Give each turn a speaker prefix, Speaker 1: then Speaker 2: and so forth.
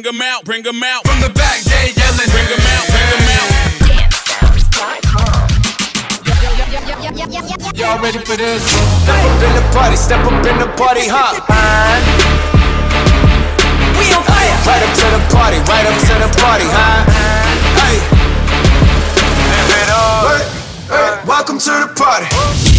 Speaker 1: 'em out, bring 'em out.
Speaker 2: From the back, they yelling.
Speaker 1: Bring 'em out, bring 'em out.
Speaker 2: Y'all ready for this?
Speaker 3: Step up in the party, step up in the party, huh? We on fire. Right up to the party, right up to the party, huh? Hey. Live it up. Welcome to the party.